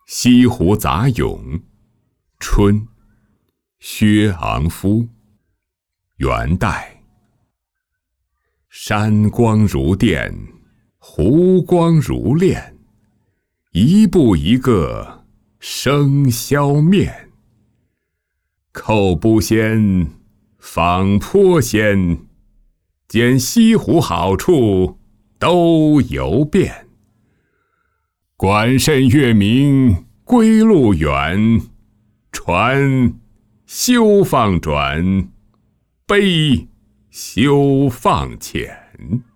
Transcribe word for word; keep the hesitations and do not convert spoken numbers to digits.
西湖杂咏，春，薛昂夫。元代。山光如电，湖光如练，一步一个生消面。寇不先，访颇先，见西湖好处都游遍。管甚月明，归路远，船休放转，杯休放浅。